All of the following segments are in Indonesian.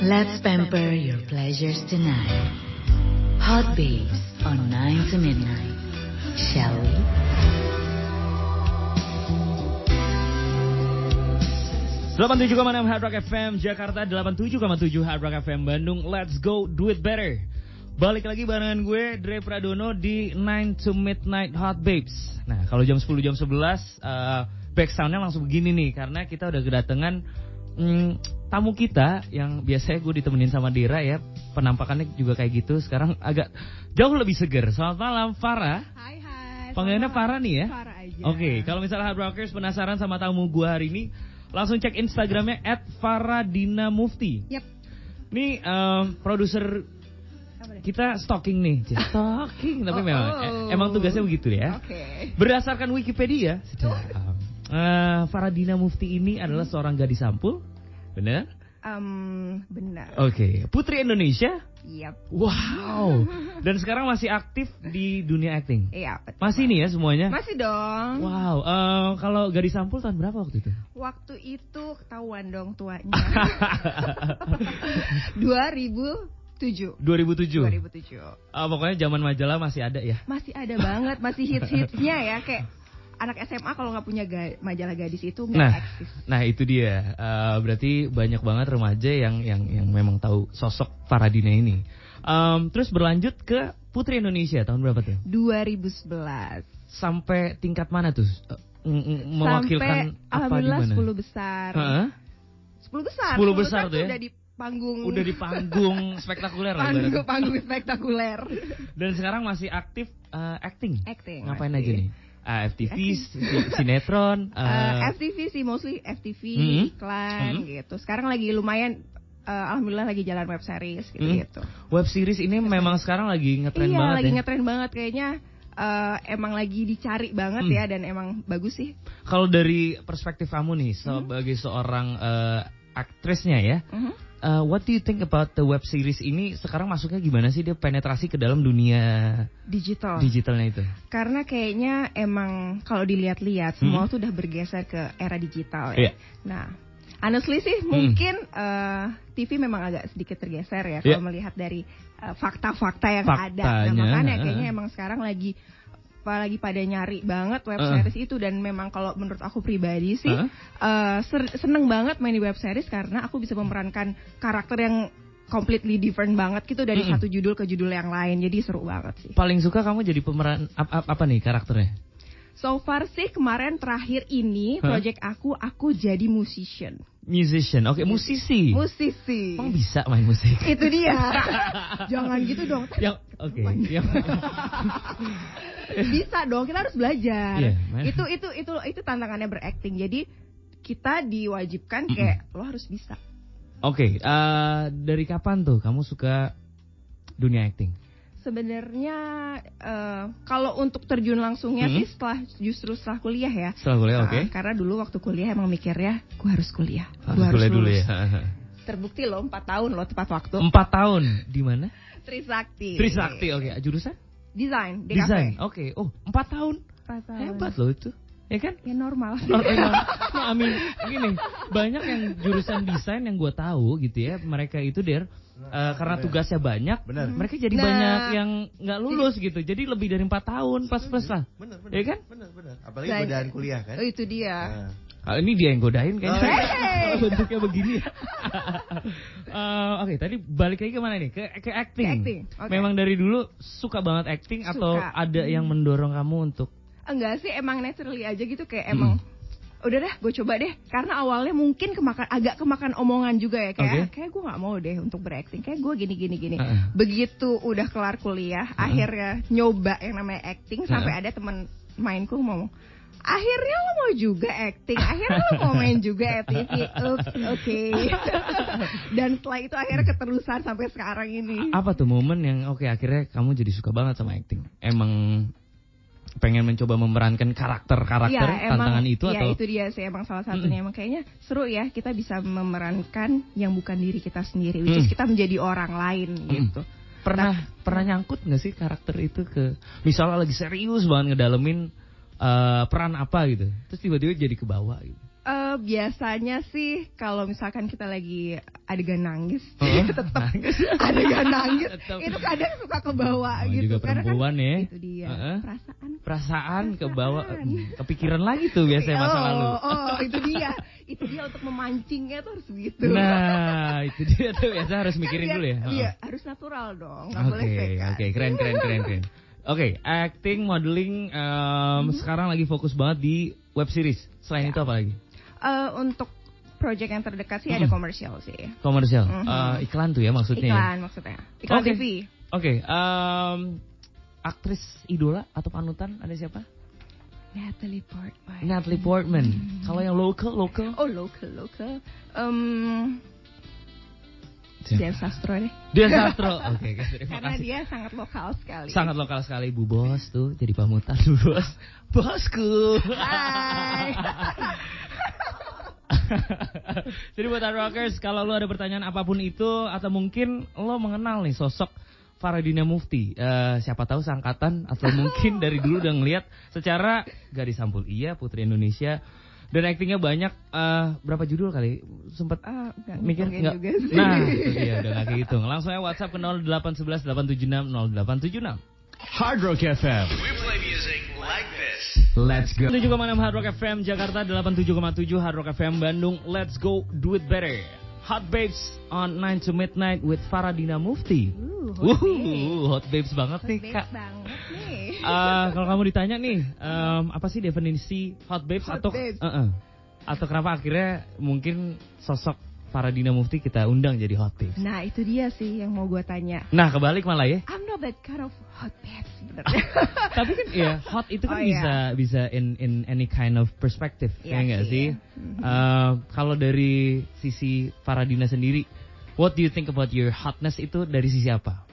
Let's pamper your pleasures tonight. Hot Babes on 9 to Midnight. Shall we? ...87,6 Hard Rock FM Jakarta, 87,7 Hard Rock FM Bandung. Let's go do it better. Balik lagi barengan gue, Dre Pradono di 9 to Midnight Hot Babes. Nah, kalau jam 10, jam 11 back soundnya langsung begini nih. Karena kita udah kedatangan tamu kita yang biasanya gue ditemenin sama Dira ya. Penampakannya juga kayak gitu. Sekarang agak jauh lebih seger. Selamat malam, Farah. Hai. Panggilannya Farah nih ya? Farah aja. Oke, kalau misalnya Hard Rockers penasaran sama tamu gue hari ini, langsung cek Instagramnya @faradinamufti. Yap. Nih produser kita stalking nih. Stalking, tapi emang tugasnya begitu ya. Oke. Berdasarkan Wikipedia, Faradina Mufti ini adalah seorang gadis sampul, benar? Benar. Oke, putri Indonesia. Yap. Wow. Dan sekarang masih aktif di dunia acting. Iya. Betul. Masih nih ya semuanya? Masih dong. Wow. Kalau gadis sampul tahun berapa waktu itu? Waktu itu ketahuan dong tuanya. 2007. 2007. Pokoknya zaman majalah masih ada ya? Masih ada banget, masih hits-hitsnya ya, kayak anak SMA kalau nggak punya majalah gadis itu nggak eksis. Nah itu dia. Berarti banyak banget remaja yang memang tahu sosok Faradina ini. Terus berlanjut ke Putri Indonesia tahun berapa tuh? 2011. Sampai tingkat mana tuh? Mewakilkan sampai, apa di mana? 10 besar. 10 besar. 10 besar tuh ya? Udah di panggung. Udah di panggung spektakuler lah. Panggung spektakuler. Dan sekarang masih aktif acting. Ngapain masih. aja nih? FTV, sinetron. FTV sih, mostly FTV, iklan gitu. Sekarang lagi lumayan, alhamdulillah lagi jalan web series gitu. Web series ini memang sekarang lagi ngetren banget. Iya, lagi ya? ngetren banget kayaknya. Emang lagi dicari banget ya, dan emang bagus sih. Kalau dari perspektif kamu nih sebagai seorang aktrisnya ya, what do you think about the web series ini? Sekarang masuknya gimana sih dia penetrasi ke dalam dunia digitalnya itu? Karena kayaknya emang kalau dilihat-lihat semua tuh udah bergeser ke era digital ya. Nah, honestly sih mungkin TV memang agak sedikit tergeser ya kalau melihat dari fakta-fakta yang ada. Nah, makanya kayaknya emang sekarang lagi pada nyari banget web series itu, dan memang kalau menurut aku pribadi sih seneng banget main di web series karena aku bisa memerankan karakter yang completely different banget gitu dari satu judul ke judul yang lain, jadi seru banget sih. Paling suka kamu jadi pemeran apa nih karakternya? So far sih kemarin terakhir ini project aku jadi musician. Oke, musisi. Musisi. Emang bisa main musik? Itu dia. Jangan gitu dong. Bisa dong, kita harus belajar. Itu tantangannya berakting. Jadi kita diwajibkan kayak lo harus bisa. Oke, dari kapan tuh kamu suka dunia acting? Sebenarnya kalau untuk terjun langsungnya sih setelah kuliah ya. Setelah kuliah, oke. Karena dulu waktu kuliah emang mikirnya gue harus kuliah. Gue harus kuliah dulu ya. Terbukti loh 4 tahun loh tepat waktu. 4 tahun di mana? Trisakti, oke. Jurusan? Desain, DKV. Desain, oke. Oh, 4 tahun. 4 tahun. Hebat loh itu. Ya kan? Ya normal. Gini, banyak yang jurusan desain yang gue tahu gitu ya, mereka itu karena tugasnya banyak, mereka jadi banyak yang nggak lulus gitu. Jadi lebih dari 4 tahun plus lah. Bener. Ya kan? Bener. Apalagi godaan kuliah kan? Oh, itu dia. Kalau ini dia yang godain kayaknya. Bentuknya begini. Oke, tadi balik lagi kemana nih? Ke acting. Okay. Memang dari dulu suka banget acting atau ada yang mendorong kamu untuk? Enggak sih, emang naturally aja gitu, kayak emang udah dah gue coba deh, karena awalnya mungkin agak kemakan omongan juga ya, kayak gue nggak mau deh untuk berakting, kayak gue gini. Begitu udah kelar kuliah, akhirnya nyoba yang namanya acting, sampai ada teman mainku ngomong, akhirnya lo mau juga acting, akhirnya lo mau main juga FTV. Oke. Dan setelah itu akhirnya keterusan sampai sekarang ini. Apa tuh momen yang akhirnya kamu jadi suka banget sama acting? Emang pengen mencoba memerankan karakter tantangan itu atau? Ya itu dia sih emang salah satunya. Emang kayaknya seru ya kita bisa memerankan yang bukan diri kita sendiri, which is kita menjadi orang lain gitu. Pernah nyangkut nggak sih karakter itu ke, misalnya lagi serius banget ngedalemin peran apa gitu, terus tiba-tiba jadi ke bawah gitu? Biasanya sih kalau misalkan kita lagi adegan nangis, tetap adegan nangis itu kadang suka kebawa gitu. Juga perempuan kan, ya. Itu dia perasaan kebawa, kepikiran lagi tuh biasanya masa lalu. Itu dia untuk memancingnya tuh harus begitu. Nah itu dia tuh biasa harus mikirin dulu ya. Iya harus natural dong, nggak boleh fake kan. Oke, keren. Oke, acting, modeling, sekarang lagi fokus banget di web series. Selain itu apa lagi? Untuk project yang terdekat sih ada komersial sih. Komersial, iklan tuh ya maksudnya. Iklan TV. Oke, aktris idola atau panutan ada siapa? Natalie Portman. Kalau yang lokal? Oh lokal. Dian Sastro deh. Dian Sastro, oke. Terima Karena kasih. dia sangat lokal sekali. Sangat lokal sekali, Bu Bos tuh jadi panutan Bu Bos. Bosku. Hai. Jadi buat Hard Rockers, kalau lo ada pertanyaan apapun itu atau mungkin lo mengenal nih sosok Faradina Mufti, siapa tahu seangkatan atau mungkin dari dulu udah ngelihat secara gadis sampul iya, Putri Indonesia dan aktingnya banyak, berapa judul kali sempat mikir nggak? Nah itu dia udah nggak kehitung. Langsung aja WhatsApp ke 0811 876 0876. Hard Rock FM. We play music like this. Let's go. 7,6 Hard Rock FM Jakarta, 87,7 Hard Rock FM Bandung. Let's go do it better. Hot Babes on 9 to Midnight with Faradina Mufti. Hot Babes banget nih Kak. Kalau kamu ditanya nih, apa sih definisi Hot Babes atau kenapa akhirnya mungkin sosok Faradina Mufti kita undang jadi Hot Babes? Nah itu dia sih yang mau gue tanya. Nah kebalik malah ya. I'm not that kind of hot babes sebenarnya. Tapi kan ya hot itu kan bisa in any kind of perspective, ya nggak sih? Kalau dari sisi Faradina sendiri, what do you think about your hotness itu dari sisi apa?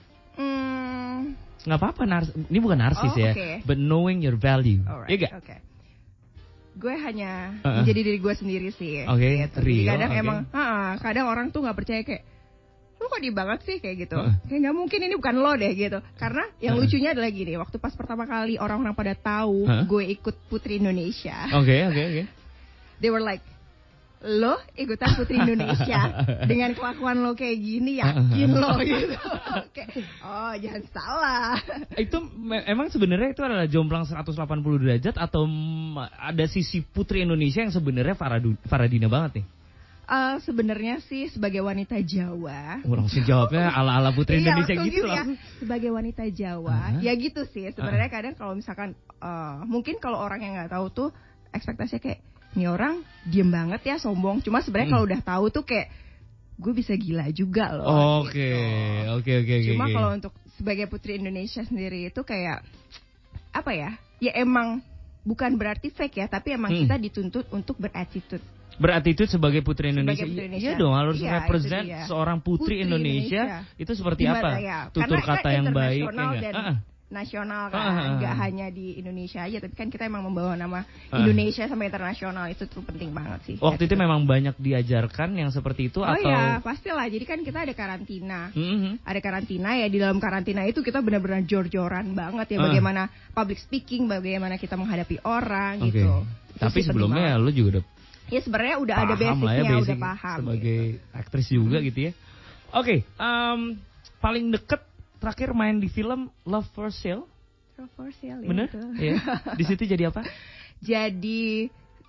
Nggak apa-apa, ini bukan narsis ya, but knowing your value. Iya gak? Okay. Gue hanya menjadi diri gue sendiri sih. Gitu. Kadang emang, kadang orang tuh nggak percaya kayak, lu kok di banget sih kayak gitu. Kayak nggak mungkin ini bukan lo deh gitu. Karena yang lucunya adalah gini, waktu pas pertama kali orang-orang pada tahu gue ikut Putri Indonesia. Oke. They were like, lo ikutan Putri Indonesia dengan kelakuan lo kayak gini, yakin lo gitu. Oh jangan salah. Itu emang sebenarnya itu adalah jomplang 180 derajat atau ada sisi Putri Indonesia yang sebenarnya Faradina banget nih? Sebenarnya sih sebagai wanita Jawa. Langsung jawabnya ala-ala Putri Indonesia gitu ya. Sebagai wanita Jawa, ya gitu sih. Sebenarnya kadang kalau misalkan mungkin kalau orang yang nggak tahu tuh ekspektasinya kayak ini orang diem banget ya, sombong. Cuma sebenarnya kalau udah tahu tuh kayak gue bisa gila juga loh. Oke. Cuma kalau untuk sebagai Putri Indonesia sendiri itu kayak apa ya? Ya emang bukan berarti fake ya, tapi emang kita dituntut untuk berattitude. Berattitude sebagai Putri Indonesia. Iya dong, harus represent seorang Putri Indonesia. Itu seperti apa? Ya? Tutur kata yang baik. Nasional kan, nggak hanya di Indonesia aja, tapi kan kita emang membawa nama Indonesia sampai internasional, itu tuh penting banget sih. Waktu itu memang banyak diajarkan yang seperti itu atau? Iya, pastilah. Jadi kan kita ada karantina, ada karantina ya, di dalam karantina itu kita benar-benar jor-joran banget ya, bagaimana public speaking, bagaimana kita menghadapi orang gitu. Tapi sebelumnya lu juga udah ya sebenarnya udah ada basicnya, udah paham. Sebagai aktris juga gitu ya. Oke, paling deket terakhir main di film Love for Sale. Love for Sale ya. Bener? Iya. Di situ jadi apa? Jadi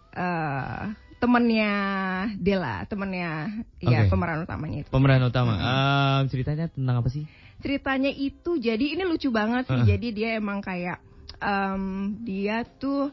temennya Della, ya pemeran utamanya itu. Pemeran utama. Ceritanya tentang apa sih? Ceritanya itu jadi ini lucu banget sih. Jadi dia emang kayak dia tuh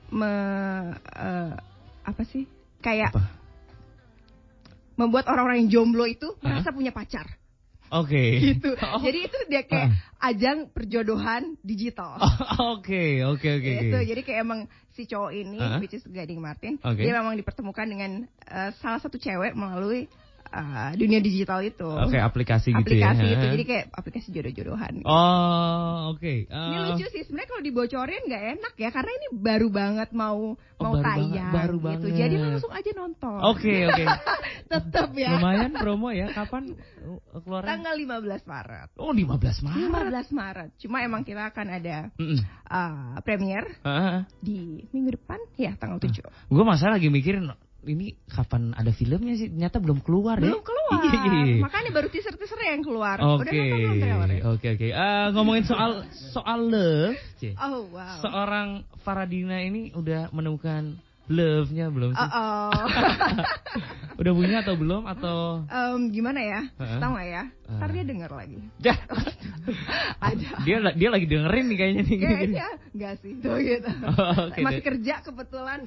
apa sih? Kayak membuat orang-orang yang jomblo itu merasa punya pacar. Gitu. Jadi itu dia kayak ajang perjodohan digital. Gitu. Jadi kayak emang si cowok ini, which is Gading Martin, dia memang dipertemukan dengan salah satu cewek melalui dunia digital itu. Aplikasi gitu ya. Aplikasi itu, jadi kayak aplikasi jodoh-jodohan. Gitu. Ini lucu sih, sebenarnya kalau dibocorin nggak enak ya, karena ini baru banget mau tayang baru gitu. Banget. Jadi langsung aja nonton. Oke. Tetap ya. Lumayan promo ya, kapan keluarnya? Tanggal 15 Maret. 15 Maret. Cuma emang kita akan ada premier di minggu depan ya, tanggal 7. Gue masalah lagi mikirin ini kapan ada filmnya sih? Ternyata belum keluar ya. Belum keluar. Iya. Makanya baru teaser yang keluar. Oke. Udah nonton belum trailernya? Oke. Ngomongin soal love, Oh wow. Seorang Faradina ini udah menemukan love-nya belum sih? Udah punya atau belum atau gimana ya? Tahu nggak ya? Ntar dia denger lagi. Ada. Dia lagi dengerin nih kayaknya nih. Kayaknya enggak sih. Tuh gitu. Okay, masih kerja kebetulan.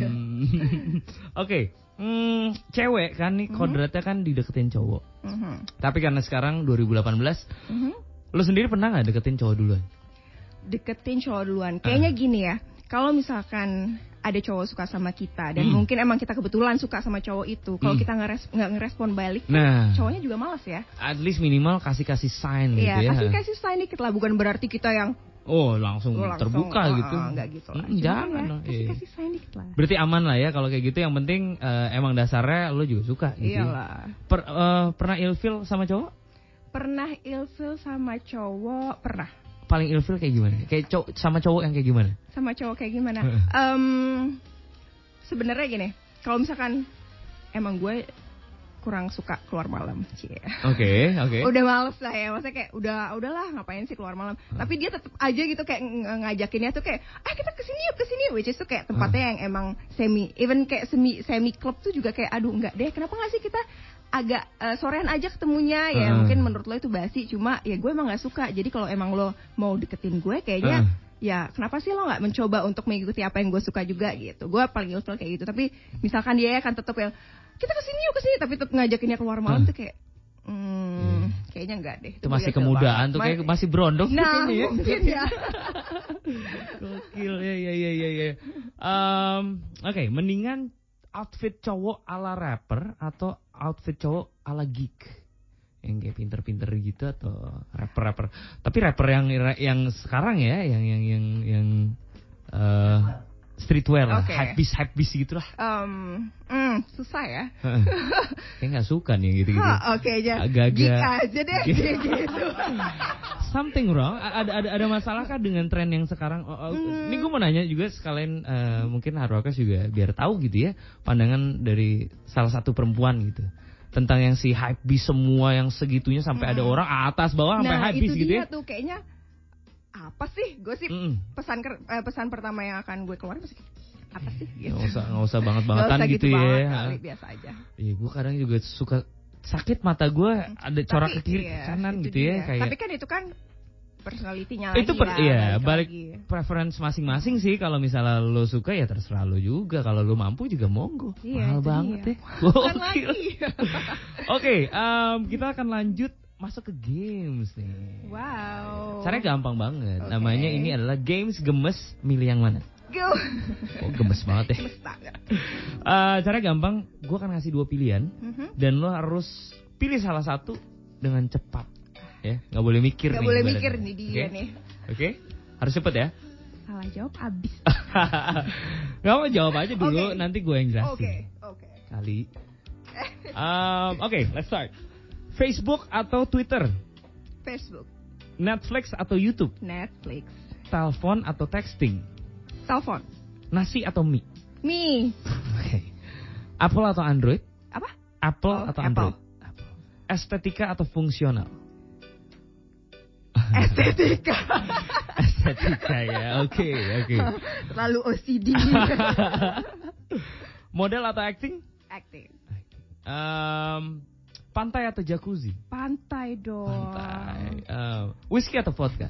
Oke. Cewek kan nih kodratnya kan dideketin cowok. Tapi karena sekarang 2018, lo sendiri pernah nggak deketin cowok duluan? Deketin cowok duluan. Kayaknya gini ya. Kalau misalkan ada cowok suka sama kita dan mungkin emang kita kebetulan suka sama cowok itu, kalau kita nggak ngerespon balik, cowoknya juga malas ya. At least minimal kasih sign gitu ya. Iya, kasih sign dikit lah, bukan berarti kita yang langsung terbuka gitu. Enggak gitu lah. Jangan ya, kasih sign dikit lah. Berarti aman lah ya kalau kayak gitu. Yang penting emang dasarnya lo juga suka gitu. Iyalah. Pernah ilfil sama cowok? Pernah ilfil sama cowok, pernah. Paling ilfil kayak gimana? Kayak sama cowok yang kayak gimana? Sama cowok kayak gimana? Sebenarnya gini, kalau misalkan emang gue kurang suka keluar malam, Oke. Udah males lah ya, maksudnya kayak udahlah ngapain sih keluar malam. Tapi dia tetap aja gitu kayak ngajakinnya tuh kayak, kita kesini, which is tuh kayak tempatnya yang emang semi club tuh juga kayak, aduh enggak deh, kenapa nggak sih kita agak sorean aja ketemunya ya, mungkin menurut lo itu basi, cuma ya gue emang nggak suka. Jadi kalau emang lo mau deketin gue kayaknya ya kenapa sih lo nggak mencoba untuk mengikuti apa yang gue suka juga gitu. Gue paling ilfil kayak gitu. Tapi misalkan dia kan tetap yang kita kesini tapi tetap ngajakinnya keluar malam tuh kayak kayaknya enggak deh. Itu masih kemudaan tuh, kayak masih berondong. Nah mungkin ya. Gokil ya. Oke, mendingan outfit cowok ala rapper atau outfit cowok ala geek? Yang kayak pinter-pinter gitu atau rapper. Tapi rapper yang sekarang ya, yang streetwear lah, hypebeast gitu lah. Susah ya. Kayak nggak suka nih gitu. Oke aja. Agak-agak. Geek aja deh. Gitu. Something wrong. Ada masalah kah dengan tren yang sekarang? Ini gue mau nanya juga sekalian, mungkin Hardrockers juga biar tahu gitu ya pandangan dari salah satu perempuan gitu tentang yang si hypebeast semua yang segitunya sampai ada orang atas bawah sampai hypebeast gitu ya. Nah itu dia tuh kayaknya apa sih? Gue sih pesan pertama yang akan gue keluarin pasti apa sih? Gitu. Nggak usah banget-bangetan gitu ya. Biasa aja. Iya, gue kadang juga suka sakit mata gue ada corak ke kiri ke kanan gitu ya kayak. Tapi kan itu kan personality-nya lagi. Itu balik preference masing-masing sih. Kalau misalnya lo suka ya terserah lo juga. Kalau lo mampu juga monggo. Mahal banget ya. Oke, kita akan lanjut masuk ke games nih. Wow. Caranya gampang banget. Namanya ini adalah games gemes, milih yang mana? Gemes banget ya. Caranya gampang. Gue akan ngasih 2 pilihan dan lo harus pilih salah satu dengan cepat. Ya, nggak boleh mikir. Nggak boleh mikir nih dia nih. Oke, harus cepet ya. Salah jawab abis. Gak mau jawab aja dulu, nanti gue yang jelasin. Oke. Kali. Oke, let's start. Facebook atau Twitter? Facebook. Netflix atau YouTube? Netflix. Telepon atau texting? Telepon. Nasi atau mie? Mie. Oke. Apple atau Android? Apa? Apple atau Android? Apple. Estetika atau fungsional? Estetika ya, oke. Terlalu OCD. Model atau acting? Acting. Pantai atau jacuzzi? Pantai dong. Whisky atau vodka?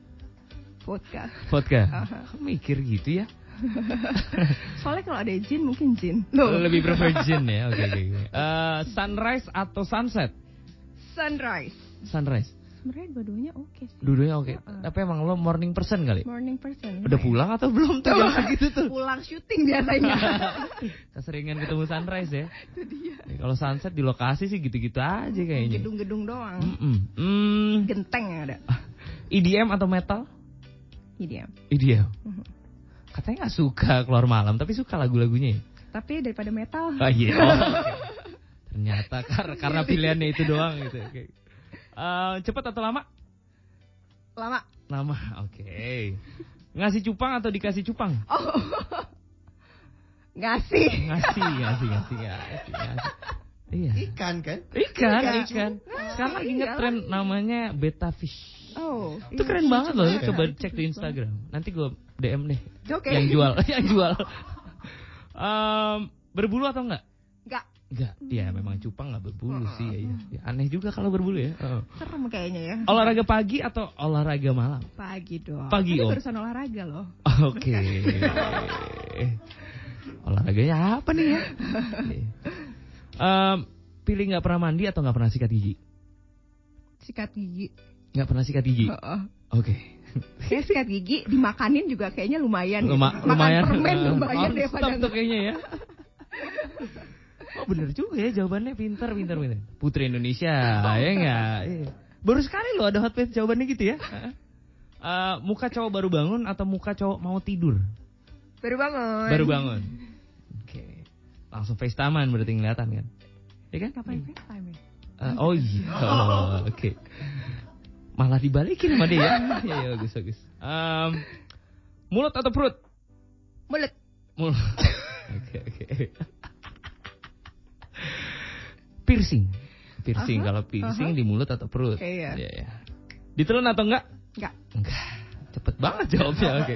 Vodka. Mikir gitu ya. Soalnya kalau ada gin mungkin gin. Lebih prefer gin ya. Oke. Sunrise atau sunset? Sunrise. Sebenarnya dua-duanya oke sih. Dua-duanya oke. Tapi emang lo morning person kali? Morning person. Udah pulang atau belum tuh jam segitu tuh? Pulang syuting biasanya. Keseringan ketemu sunrise ya. Itu dia. Kalau sunset di lokasi sih gitu-gitu aja kayaknya. Gedung-gedung doang. Genteng yang ada. EDM atau metal? EDM. Katanya nggak suka keluar malam, tapi suka lagu-lagunya ya? Tapi daripada metal. Okay. Ternyata karena pilihannya itu doang gitu. Okay. Cepat atau lama? Lama. Oke. Ngasih cupang atau dikasih cupang? Ngasih. Iya. Ikan kan? Ikan. Sekarang lagi ngetren namanya betta fish. Oh, itu keren banget loh. Coba cek di Instagram. Nanti gue DM deh. Okay. Yang jual. Berbulu atau enggak? Enggak. Ya memang cupang enggak berbulu sih ya. Aneh juga kalau berbulu ya. Serem kayaknya ya. Olahraga pagi atau olahraga malam? Pagi dong. Pagi. Ini barusan olahraga loh. Oke. Olahraganya apa nih ya? Pilih nggak pernah mandi atau nggak pernah sikat gigi? Sikat gigi. Nggak pernah sikat gigi. Oke. Kayak sikat gigi dimakanin juga kayaknya lumayan. Lumayan. Makan permen lumayan daripada tuh kayaknya ya. Oh bener juga ya jawabannya pintar. Putri Indonesia ya nggak? Baru sekali loh ada hotpage jawabannya gitu ya. Muka cowok baru bangun atau muka cowok mau tidur? Baru bangun. Oke. Langsung FaceTime-an berarti ngeliatan kan? Ya kan? Ngapain FaceTime ya? Oh iya. Oke. Malah dibalikin sama dia ya. Iya, bagus. Mulut atau perut? Mulut. Oke. Piercing. Kalau piercing di mulut atau perut? Iya. Ditelan atau enggak? Enggak. Cepet banget jawabnya. Oke.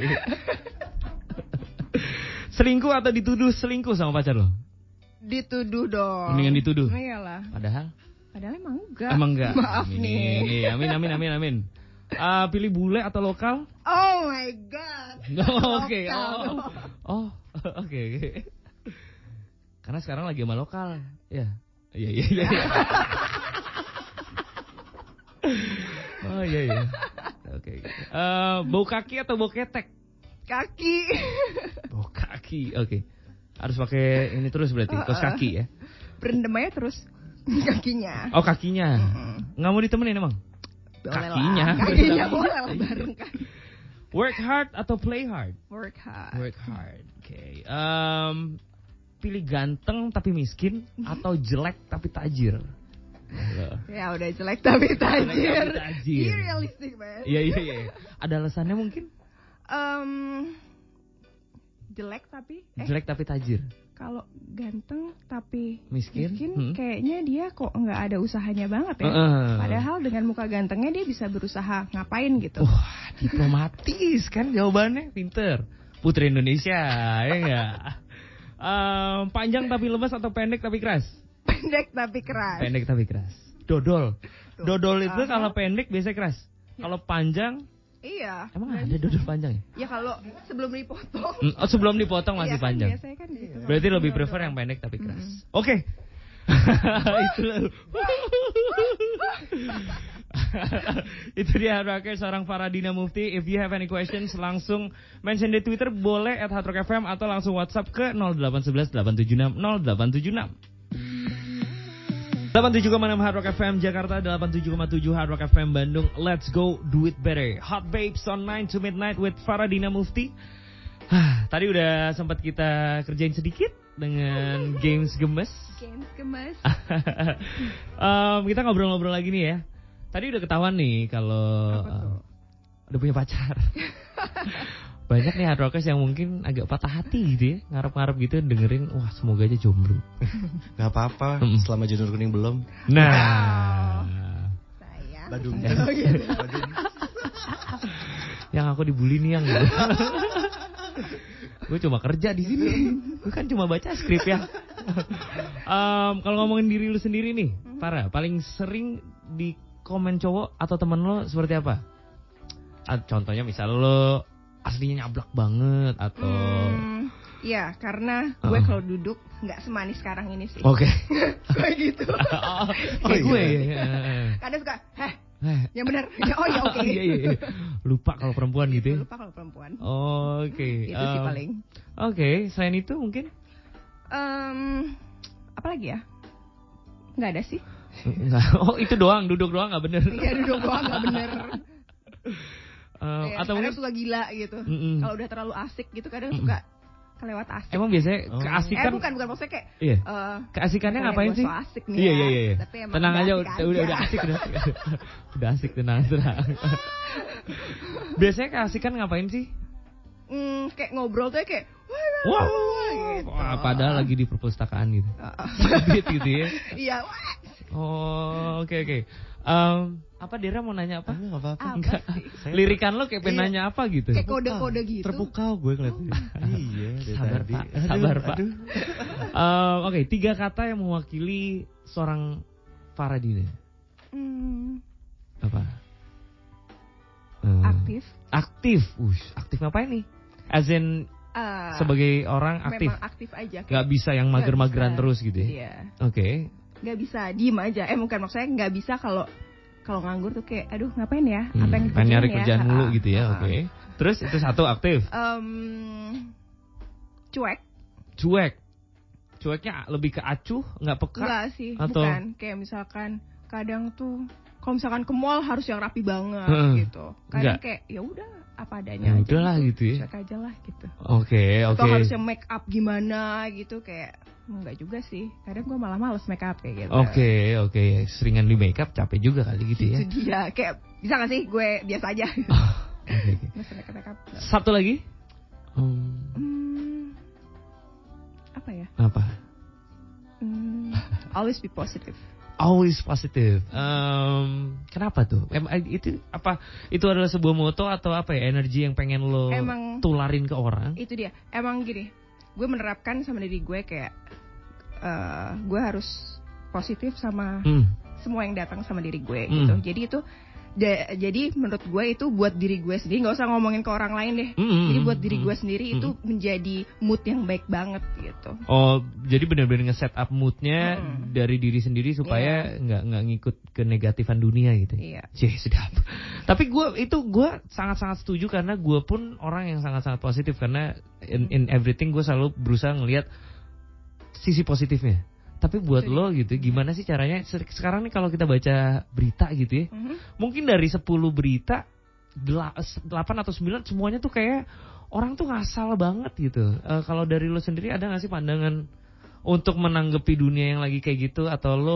Selingkuh atau dituduh selingkuh sama pacar lo? Dituduh dong. Mendingan dituduh. Iyalah. Padahal emang enggak. Maaf nih. Amin. Pilih bule atau lokal? Oh my god. Oke. Oke. Karena sekarang lagi sama lokal. Iya. Oh iya. Oke. Bau kaki atau bau ketek? Kaki. Bau kaki. Oke. Harus pakai ini terus berarti, kaos kaki ya. Berendamnya terus kakinya. Oh, kakinya. Nggak mau ditemenin emang? Kakinya boleh lah bareng kan. Work hard atau play hard? Work hard. Oke. Pilih ganteng tapi miskin atau jelek tapi tajir? Ya udah jelek tapi tajir. Ini realistik man. Iya. Ada alasannya mungkin? Jelek tapi tajir. Kalau ganteng tapi miskin kayaknya dia kok nggak ada usahanya banget ya. Padahal dengan muka gantengnya dia bisa berusaha ngapain gitu. Wah, diplomatis kan jawabannya, pinter. Putri Indonesia, ya enggak? Panjang tapi lemas atau pendek tapi keras? Pendek tapi keras. Dodol itu kalau pendek biasanya keras. Kalau panjang? Iya. Emang ada dodol panjang ya? Ya kalau sebelum dipotong. Sebelum dipotong masih kan panjang. Biasanya kan gitu. Berarti lebih prefer yang pendek tapi keras. Oke. Itu dia Rockers seorang Faradina Mufti. If you have any questions langsung mention di Twitter boleh @hardrockfm atau langsung WhatsApp ke 0811 876 0876. 87,6 Hard Rock FM Jakarta, 87,7 Hard Rock FM Bandung. Let's go do it better. Hot Babes on 9 to Midnight with Faradina Mufti. Tadi udah sempat kita kerjain sedikit dengan games gemes. Kita ngobrol-ngobrol lagi nih ya. Tadi udah ketahuan nih kalau udah punya pacar. Banyak nih hard rockers yang mungkin agak patah hati gitu ya, ngarep-ngarep gitu dengerin, wah semoga aja jomblo. Gak apa-apa, selama janur kuning belum. Nah, Badung. Yang aku dibully nih yang gitu. Gue cuma kerja di sini, gue kan cuma baca skrip ya. Kalau ngomongin diri lu sendiri nih, Farah, paling sering di komen cowok atau temen lo seperti apa? Contohnya misal lo aslinya nyablak banget atau ya karena gue kalau duduk nggak semanis sekarang ini sih. Oke. Kayak gitu. Kayak gue ya. Kadang suka yang benar. Oh ya oke. Iya. Lupa kalau perempuan gitu ya. Lupa kalau perempuan. Oke. Itu sih paling. Oke, selain itu mungkin apa lagi ya? Nggak ada sih. Oh itu doang, duduk doang nggak bener. Iya duduk doang nggak bener. Atau kadang suka gila gitu. Kalau udah terlalu asik gitu kadang suka kelewat asik. Emang biasanya keasikan? Bukan maksudnya kayak. Iya. Keasikannya ngapain sih? So asik nih iya. Tapi tenang aja, udah asik udah. Udah asik tenang. Biasanya keasikan ngapain sih? kayak ngobrol tuh kayak wow, gitu. Padahal lagi di perpustakaan gitu. Gitu ya. Iya. Oh, oke. Apa Dera mau nanya apa? Enggak apa-apa. Enggak. Lirikan lo kayak pengen nanya apa gitu? Kayak kode-kode gitu. Terpukau gue ngeliatnya. Iya, sabar tadi. Pak, sabar Pak. Oke, 3 kata yang mewakili seorang Faradina. Apa? Aktif. Aktif. Aktif ngapain nih? As in sebagai orang aktif. Memang aktif aja. Gak bisa yang mager-mageran terus gitu ya? Iya. Oke. Gak bisa diem aja. Bukan maksudnya gak bisa kalau nganggur tuh kayak aduh ngapain ya? Apa yang pengen nyari ya? kerjaan mulu gitu ya. Oke. Terus itu 1 aktif. Cuek. Cueknya lebih ke acuh, nggak peka? Enggak sih, atau... bukan. Kayak misalkan kadang tuh kalau misalkan ke mall harus yang rapi banget gitu. Kadang kayak ya udah apa adanya aja. Udahlah gitu ya. Cuek aja lah gitu. Oke. Atau harus yang make up gimana gitu kayak enggak juga sih. Kadang gue malah males make up kayak gitu. Oke. Seringan di make up capek juga kali gitu ya. Itu dia. Kayak bisa gak sih gue biasa aja. Okay. Make up. 1 lagi? Apa ya? Apa? Always be positive. Always positive. Kenapa tuh? Itu apa? Itu adalah sebuah moto atau apa ya? Energi yang pengen lo tularin ke orang? Itu dia. Emang gini. Gue menerapkan sama diri gue kayak gue harus positif sama semua yang datang sama diri gue gitu. Jadi itu jadi menurut gue itu buat diri gue sendiri, nggak usah ngomongin ke orang lain deh. Jadi buat diri gue sendiri itu menjadi mood yang baik banget gitu. Oh, jadi benar-benar nge-set up moodnya dari diri sendiri supaya nggak ngikut ke negatifan dunia gitu. Iya. Cih, sedap. Tapi gue sangat-sangat setuju karena gue pun orang yang sangat-sangat positif karena in everything gue selalu berusaha ngelihat sisi positifnya. Tapi buat lo gitu, gimana sih caranya? Sekarang nih kalau kita baca berita gitu ya, mungkin dari 10 berita 8 atau 9 semuanya tuh kayak orang tuh ngasal banget gitu. Kalau dari lo sendiri ada nggak sih pandangan untuk menanggapi dunia yang lagi kayak gitu, atau lo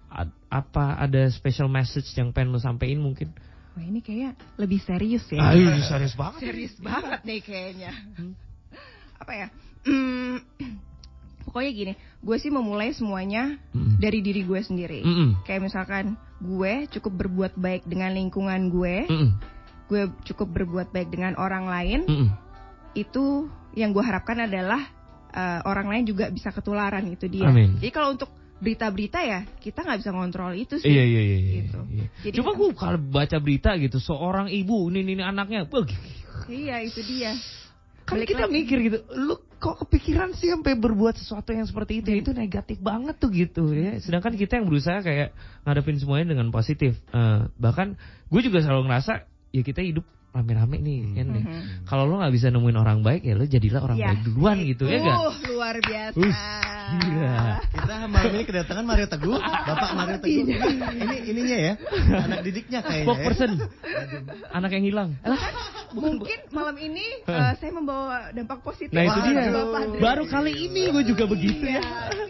ada special message yang pengen lo sampein mungkin? Wah, ini kayak lebih serius ya. Serius banget. Serius banget nih kayaknya. Apa ya? Pokoknya gini, gue sih memulai semuanya dari diri gue sendiri. Kayak misalkan gue cukup berbuat baik dengan lingkungan gue, gue cukup berbuat baik dengan orang lain. Itu yang gue harapkan adalah orang lain juga bisa ketularan, itu dia. Jadi kalau untuk berita-berita ya kita nggak bisa ngontrol itu sih. Iya. Gitu. Jadi, cuma gue kalau baca berita gitu, seorang ibu ini anaknya, iya itu dia. Kan kita mikir gitu, lu kok kepikiran sih sampai berbuat sesuatu yang seperti itu? Itu negatif banget tuh gitu ya. Sedangkan kita yang berusaha kayak ngadepin semuanya dengan positif. Bahkan gue juga selalu ngerasa ya kita hidup rame-rame nih kan. Kalau lo nggak bisa nemuin orang baik ya lo jadilah orang baik duluan gitu ya kan? Luar biasa. Gila. Kita malam ini kedatangan Mario Teguh, Bapak Mario Teguh. Ininya ya, anak didiknya kayaknya. Spokesperson. Anak yang hilang. Mungkin malam ini saya membawa dampak positif. Nah itu dia. Baru kali ini gue juga begitu ya.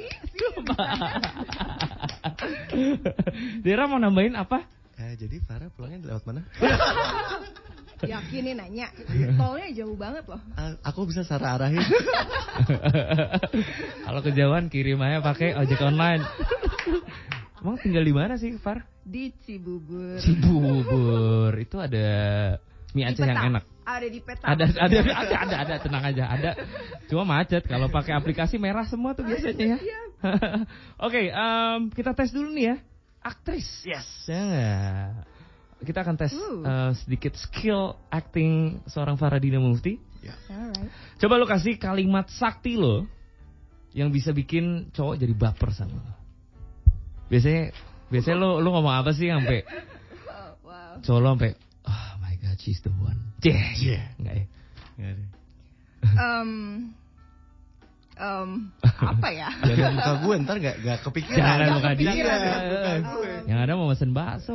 Dera mau nambahin apa? Jadi Farah pulangnya lewat mana? Yakin nih nanya. Tolnya jauh banget loh. Aku bisa Sarah arahin. Kalau kejauhan kirim aja pakai ojek online. Emang tinggal di mana sih, Far? Di Cibubur. Cibubur. Itu ada mie Aceh yang enak. Ada di peta. Ada, tenang aja. Ada. Cuma macet. Kalau pakai aplikasi merah semua tuh biasanya ya. Oke, kita tes dulu nih ya. Aktris. Yes. Ya. Kita akan tes sedikit skill acting seorang Faradina Mufti. Yeah. Alright. Coba lo kasih kalimat sakti lo yang bisa bikin cowok jadi baper sama lo. Biasanya lo ngomong apa sih sampai cowok lo sampai oh my god she's the one. Yeah. Enggak ya? Enggak ada. Apa ya? Jangan muka gue ntar gak kepikiran. Jangan muka dia. Gue. Yang ada mau mesen bakso.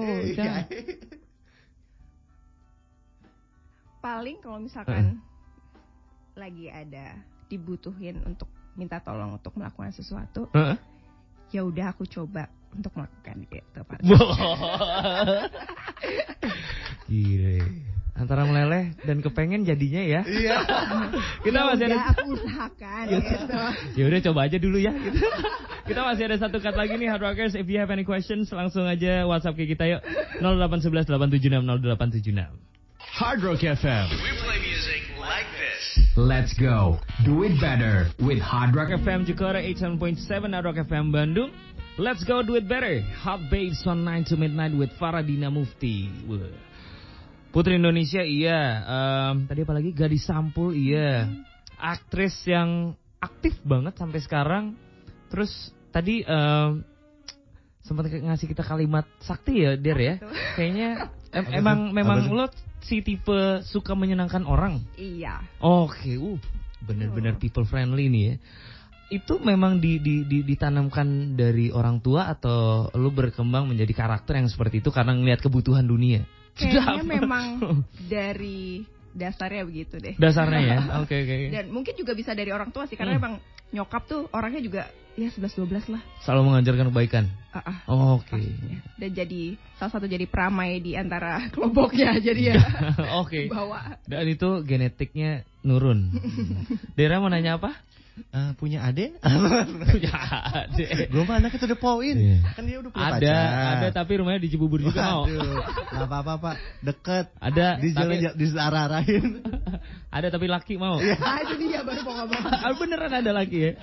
Paling kalau misalkan lagi ada dibutuhin untuk minta tolong untuk melakukan sesuatu, ya udah aku coba untuk melakukan gitu. Gile. antara meleleh dan kepengen jadinya ya. Iya. Kita masih ada. Aku usahakan gitu. Ya udah coba aja dulu ya. Gitu. Kita masih ada satu cut lagi nih Hard Rockers. If you have any questions langsung aja WhatsApp ke kita yuk 0811 876 0876. Hard Rock FM. We play music like this. Let's go. Do it better with Hard Rock Rock FM Jakarta 87.7 Hard Rock FM Bandung. Let's go do it better. Hot Babes on 9 to Midnight with Faradina Mufti. Putri Indonesia iya. Tadi apa lagi? Gadis Sampul iya. Aktris yang aktif banget sampai sekarang. Terus tadi sempat ngasih kita kalimat sakti ya, Der ya. Kayaknya memang lo si tipe suka menyenangkan orang. Iya. Oke, benar-benar people friendly nih ya. Itu memang ditanamkan dari orang tua atau lu berkembang menjadi karakter yang seperti itu karena ngelihat kebutuhan dunia? Kayaknya memang dari dasarnya begitu deh. Dasarnya ya, oke. Dan mungkin juga bisa dari orang tua sih, karena emang nyokap tuh orangnya juga ya 11-12 lah. Selalu mengajarkan kebaikan. Oke. Dan jadi salah satu jadi peramai di antara kelompoknya jadi ya. Oke. Bawa. Dan itu genetiknya nurun. Dera mau nanya apa? Punya adik? Punya adik. Gue mah anaknya tuh the point. Kan dia udah punya pacar. Ada tapi rumahnya di Cibubur juga mau. Gak apa-apa Pak, deket. Ada di jalan diarah-arahin. Ada tapi laki mau. Itu dia baru mau ngomong. Beneran ada laki ya.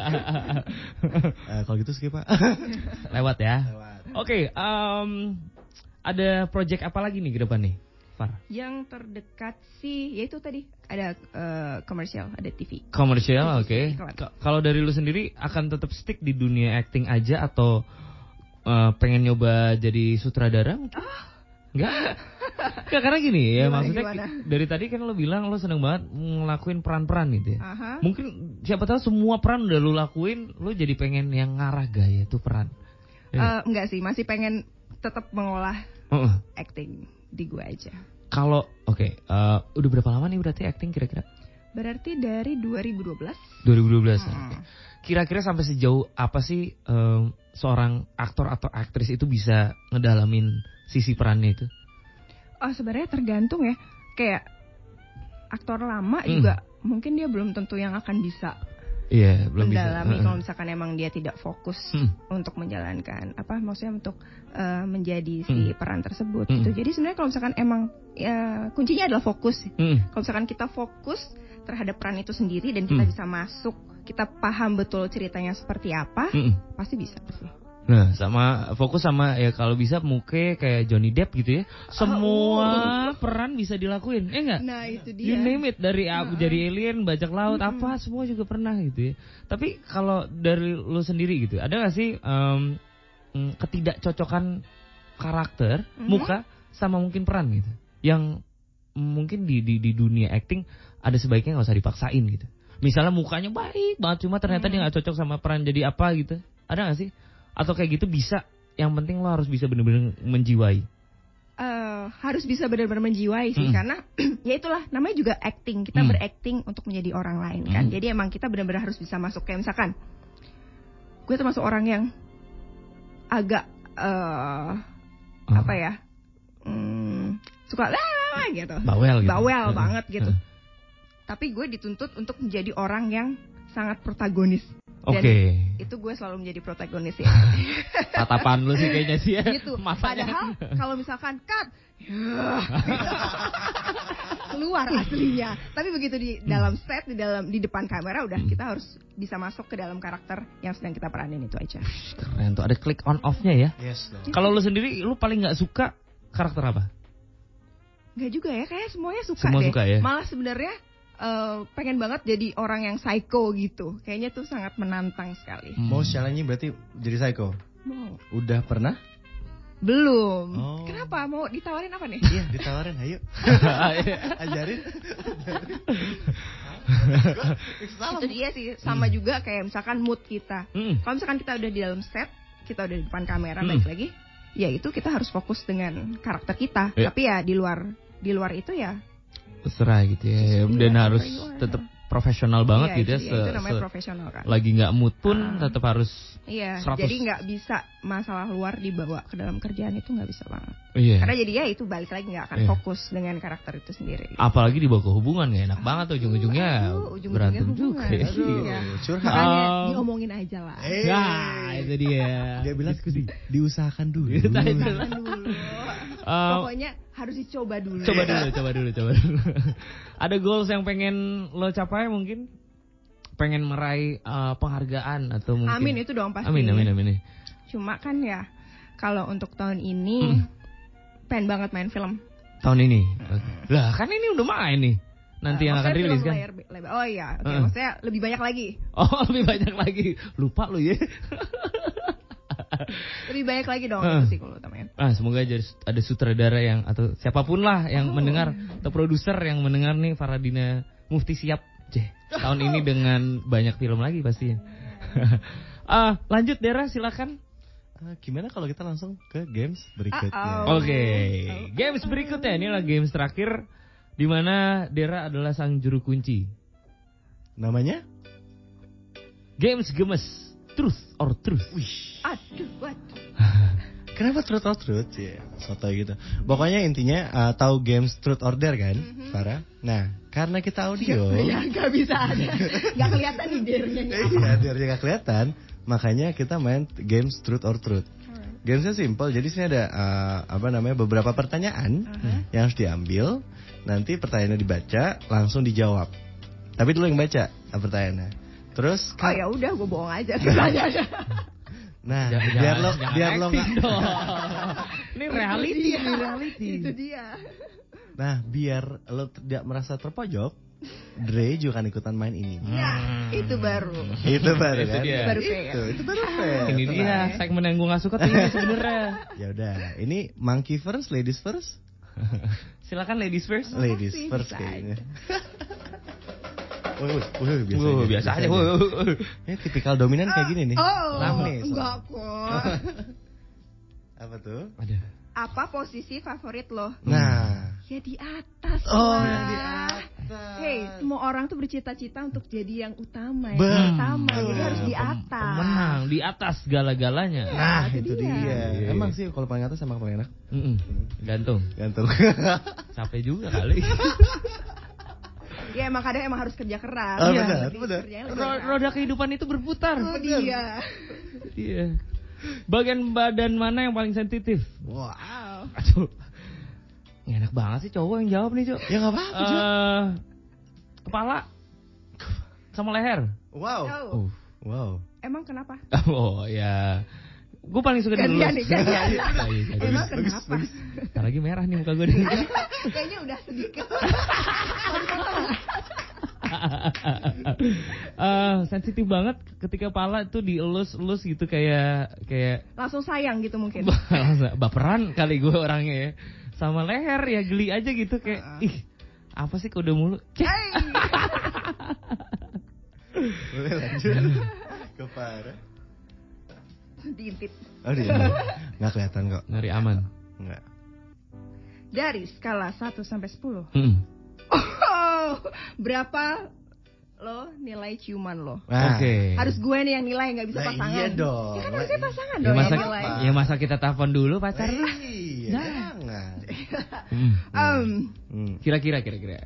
Kalau gitu skip Pak. Lewat ya. Lewat. Oke, ada project apa lagi nih ke depan nih, Far? Yang terdekat sih, yaitu tadi ada komersial, ada TV. Komersial, oke. Iklan. Kalau dari lu sendiri akan tetap stick di dunia acting aja atau pengen nyoba jadi sutradara mungkin? Enggak, karena gini ya, maksudnya dari tadi kan lo bilang lo seneng banget ngelakuin peran-peran gitu ya. Mungkin siapa tahu semua peran udah lo lakuin, lo jadi pengen yang ngarah gaya tuh peran. Enggak sih, masih pengen tetap mengolah acting di gue aja. Kalau udah berapa lama nih berarti acting kira-kira? Berarti dari 2012. 2012. Kira-kira sampai sejauh apa sih seorang aktor atau aktris itu bisa ngedalamin sisi perannya itu? Sebenarnya tergantung ya. Kayak aktor lama juga mungkin dia belum tentu yang akan bisa belum mendalami bisa. kalau misalkan emang dia tidak fokus untuk menjalankan maksudnya untuk menjadi si peran tersebut gitu. Jadi sebenarnya kalau misalkan emang kuncinya adalah fokus. Kalau misalkan kita fokus terhadap peran itu sendiri dan kita bisa masuk, kita paham betul ceritanya seperti apa, pasti bisa sih. Nah, sama fokus sama ya kalau bisa muke kayak Johnny Depp gitu ya. Semua peran bisa dilakuin, enggak? Nah, itu dia. You name it, dari jadi alien, bajak laut, apa semua juga pernah gitu ya. Tapi kalau dari lu sendiri gitu, ada gak sih ketidakcocokan karakter, muka sama mungkin peran gitu, yang mungkin di dunia acting ada sebaiknya nggak usah dipaksain gitu. Misalnya mukanya baik banget, cuma ternyata dia nggak cocok sama peran jadi apa gitu. Ada gak sih? Atau kayak gitu bisa, yang penting lo harus bisa benar-benar menjiwai. Harus bisa benar-benar menjiwai sih, karena ya itulah namanya juga acting. Kita berakting untuk menjadi orang lain kan. Jadi emang kita benar-benar harus bisa masuk. Kayak misalkan gue termasuk orang yang agak suka gitu. Bawel gitu. Bawel banget gitu. Tapi gue dituntut untuk menjadi orang yang sangat protagonis. Dan itu gue selalu menjadi protagonis ya. Tatapan lu sih kayaknya sih ya. Gitu. Padahal kalau misalkan cut keluar aslinya. Tapi begitu di dalam set, di depan kamera udah kita harus bisa masuk ke dalam karakter yang sedang kita peranin itu aja. Keren tuh, ada click on off-nya ya. Yes. Kalau lu sendiri, lu paling nggak suka karakter apa? Nggak juga ya, kayak semuanya suka Semua deh. Suka ya? Malah sebenarnya pengen banget jadi orang yang psycho gitu. Kayaknya tuh sangat menantang sekali. Mau challenge berarti jadi psycho? Mau. Udah pernah? Belum. Kenapa? Mau ditawarin apa nih? Iya, ditawarin, ayo. Ajarin. Itu dia sih, sama juga kayak misalkan mood kita. Kalau misalkan kita udah di dalam set, kita udah di depan kamera, balik lagi, ya itu kita harus fokus dengan karakter kita. Tapi ya di luar itu ya terserah gitu ya, dan harus tetap profesional banget gitu ya. Itu namanya profesional kan. Lagi nggak mood pun tetap harus. Iya. 100. Jadi nggak bisa masalah luar dibawa ke dalam kerjaan itu nggak bisa banget. Iya. Karena jadi ya itu balik lagi nggak akan fokus dengan karakter itu sendiri. Apalagi dibawa ke hubungan nggak enak banget tuh ujung-ujungnya berantem juga. Iya. Curhat. Makanya diomongin aja lah. Nah itu dia. Dia bilang diusahakan dulu. Diusahakan dulu. Pokoknya harus dicoba dulu. Coba dulu. Ada goals yang pengen lo capai mungkin? Pengen meraih penghargaan atau mungkin? Amin itu dong pasti. Amin. Cuma kan ya kalau untuk tahun ini pengen banget main film. Tahun ini? Lah kan ini udah main nih. Nanti yang akan rilis kan? Oh iya, maksudnya lebih banyak lagi. Oh lebih banyak lagi. Lupa lo ya. Lebih banyak lagi dong itu sih kalau utamanya. Semoga aja ada sutradara yang atau siapapun lah yang mendengar atau produser yang mendengar nih Faradina Mufti siap tahun ini dengan banyak film lagi pastinya. Lanjut Dera silakan. Gimana kalau kita langsung ke games berikutnya? Oke. Games berikutnya inilah games terakhir di mana Dera adalah sang juru kunci. Namanya? Games gemes. Truth or Truth. Wih. Aduh, waduh. Kenapa Truth or Truth? Ya, soto gitu. Pokoknya intinya tahu games Truth or Dare kan, Farah? Nah, karena kita audio. Ya, nggak bisa ada. Nggak kelihatan nih dare-nya. Iya, dare-nya nggak kelihatan. Makanya kita main games Truth or Truth. Gamesnya simple. Jadi sini ada beberapa pertanyaan yang harus diambil. Nanti pertanyaannya dibaca, langsung dijawab. Tapi dulu yang baca pertanyaannya. Terus oh ya udah gue bohong aja. Nah, biar lo nggak. Ini reality. Itu dia. Nah, biar lo tidak merasa terpojok, Dre juga akan ikutan main ini. Ya, itu baru. Itu baru kan? Itu baru fair. Ini dia segmen yang gue nggak suka tuh ini sebenarnya. Ya udah, ini monkey first, ladies first. Silakan ladies first. Ladies first kayaknya. Biasa aja. Ini tipikal dominan kayak gini nih. Enggak kok. Apa tuh? Ada. Apa posisi favorit lo? Nah. Ya di atas. Yang di atas. Hey, semua orang tuh bercita-cita untuk jadi yang utama. Jadi harus di atas. Menang di atas segala-galanya. Nah, itu dia. Emang sih kalau paling atas emang paling enak. Gantung. Capek juga kali. Ya emang kadang harus kerja keras. Benar. Roda kehidupan itu berputar. Oh dia. Iya. Bagian badan mana yang paling sensitif? Wow. Aduh. Nggak enak banget sih cowok yang jawab nih, Cok. Ya enggak apa-apa, kepala sama leher. Wow. Emang kenapa? Oh ya. Gue paling suka dulu. Gantian. Emang kenapa? Ntar lagi merah nih muka gue nih. Kayaknya udah sedikit. Sensitif banget ketika pala tuh dielus-elus gitu kayak langsung sayang gitu mungkin. Baperan kali gue orangnya ya. Sama leher ya geli aja gitu kayak apa sih kode mulu. Boleh lanjut. Keparah. Diintip. Oh dia. Nggak kelihatan kok. Ngeri aman. Nggak. Dari skala 1 sampai 10. Berapa lo nilai ciuman lo? Oke. Harus gue nih yang nilai, nggak bisa pasangan. Iya dong. Ya kan harusnya pasangan dong yang nilai. Ya masa kita telepon dulu pacar lah. Iya, jangan. Kira-kira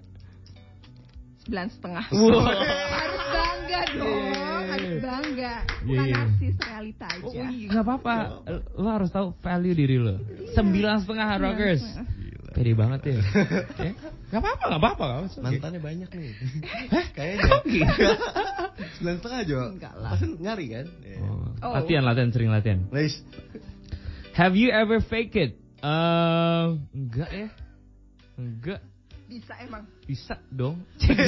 9,5. Wow. Harus bangga dong. Harus bangga. Bukan narsis, realita aja. Nggak apa-apa. Lo harus tahu value diri lo. 9,5 Hard Rockers. Pede banget ya. Gak apa-apa. Mantannya banyak nih. Kayaknya. 9,5 Jo. Enggak lah. Pasti ngari kan? Latihan, sering latihan. Nice. Have you ever fake it? Enggak ya. Enggak. Bisa emang. Bisa dong.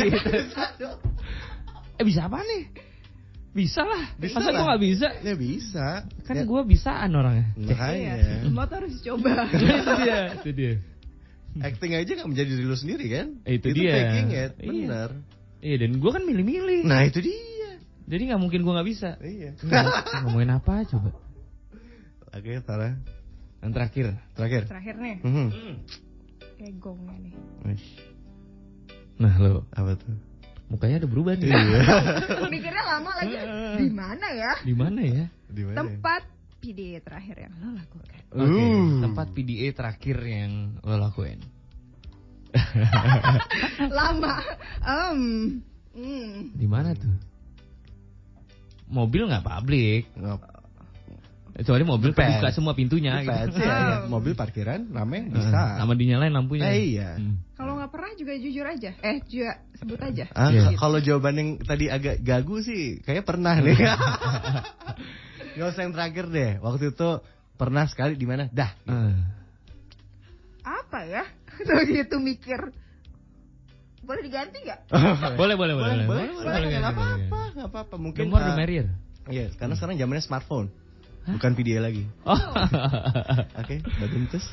Bisa apa nih? Bisa lah. Masa gue gak bisa? Ya bisa. Kan gue bisaan orangnya. Makanya. Semua tuh harus dicoba. Itu dia. Acting aja gak menjadi diri lu sendiri kan? Itu dia. Faking it, bener. Iya, dan gue kan milih-milih. Nah itu dia. Jadi gak mungkin gue gak bisa. Iya. Ngomongin apa coba? Oke, Tara. Yang terakhir. Terakhir nih. Kayak gongnya nih. Nah lo, apa tuh? Mukanya ada berubah nih. Mikirnya lama lagi. Di mana ya? Di mana ya? Tempat PDA terakhir yang lo lakukan. Oke, tempat PDA terakhir yang lo lakuin. Lama. Di mana tuh? Mobil nggak publik. Kecuali mobil kebuka semua pintunya gitu. Ya. Mobil parkiran rame bisa. Sama dinyalain lampunya. Iya. Kalau nggak pernah juga jujur aja. Juga sebut aja. Kalau jawaban yang tadi agak gagu sih, kayaknya pernah nih. Gak usah yang terakhir deh. Waktu itu pernah sekali di mana? Dah. Apa ya? Tuh gitu mikir. Boleh diganti nggak? Boleh. Nggak apa-apa. Mungkin. The more the merrier. Iya, karena sekarang zamannya smartphone. Bukan PDA lagi. Oke, baduntus.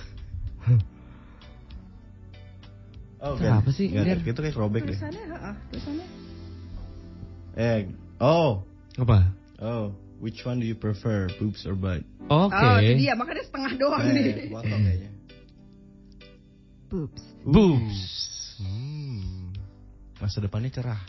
Apa sih? Itu kayak throwback deh. Tulisannya. Apa? Which one do you prefer, boobs or butt? Oke. Itu dia, makanya setengah doang nih. Potong kayaknya. Boobs. Masa depannya cerah.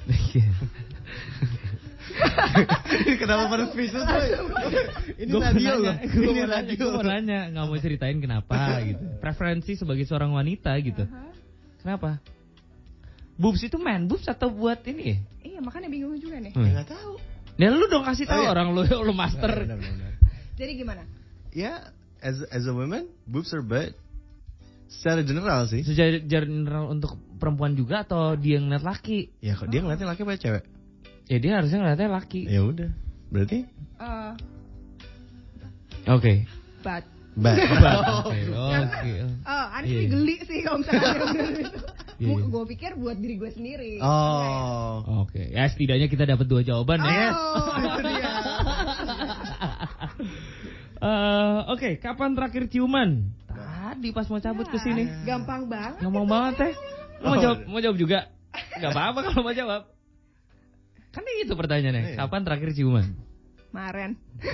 Kenapa pada spesies? Ini radio loh. Ini radio. Gue mau nanya, nggak mau ceritain kenapa gitu. Preferensi sebagai seorang wanita gitu. Kenapa? Boobs itu man boobs atau buat ini? Iya, makanya bingung juga nih. Nggak tahu. Ya lu dong kasih tahu orang lu master. Benar. Jadi gimana? Ya, as a woman, boobs or butt? Secara general sih. Secara general untuk perempuan juga atau dia ngeliat laki? Ya, kok dia ngeliatnya laki apa cewek? Ya dia harusnya ngeliatnya laki. Ya udah. Berarti? Oke. But. Oke. Aneh geli sih kalau misalnya itu. Gue pikir buat diri gue sendiri. Oke. Ya setidaknya kita dapat 2 jawaban ya. Itu dia. Oke, kapan terakhir ciuman? Tadi pas mau cabut ke sini. Gampang banget. Gampang banget teh. Mau jawab juga? Gak apa-apa kalau mau jawab. Kan itu pertanyaannya. Kapan terakhir ciuman? Kemarin.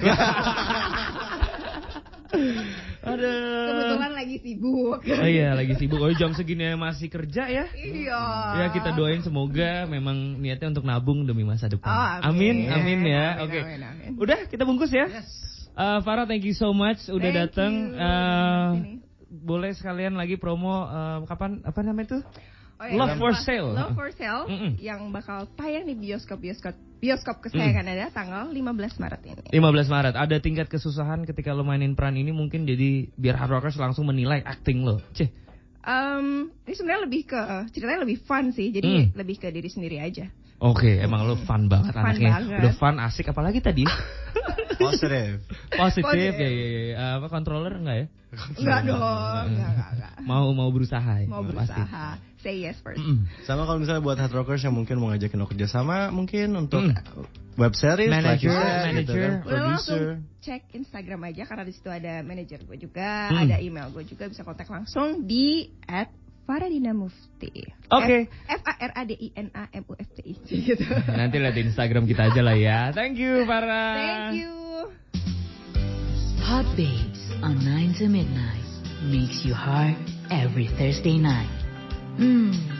Aduh. Kebetulan lagi sibuk. Iya, lagi sibuk. Jam segini masih kerja ya? Iya. Ya kita doain semoga memang niatnya untuk nabung demi masa depan. Amin ya. Oke. Udah kita bungkus ya. Yes. Farah, thank you so much udah datang. Boleh sekalian lagi promo kapan apa namanya itu? Love for Sale. Love for Sale yang bakal tayang di bioskop kesayangan ada tanggal 15 Maret ini. 15 Maret. Ada tingkat kesusahan ketika lo mainin peran ini mungkin jadi biar Hard Rockers langsung menilai acting lo. Ini sebenarnya lebih ke ceritanya lebih fun sih. Jadi lebih ke diri sendiri aja. Oke, emang lo fun banget anaknya. Banget. Udah fun, asik, apalagi tadi? Positif ya. Apa controller enggak ya? Enggak dong. Enggak. Mau berusaha ya? Mau berusaha. Say yes first. Sama kalau misalnya buat Hard Rockers yang mungkin mau ngajakin lo kerjasama mungkin untuk web series, manager, producer. Cek Instagram aja karena di situ ada manajer gue juga, ada email gue juga, bisa kontak langsung di @Faradina_Mufti. Oke. FARADINAMUFTI gitu. Nanti lihat di Instagram kita aja lah ya. Thank you Farah. Thank you. Hot Babes on 9 to Midnight makes you hard every Thursday night.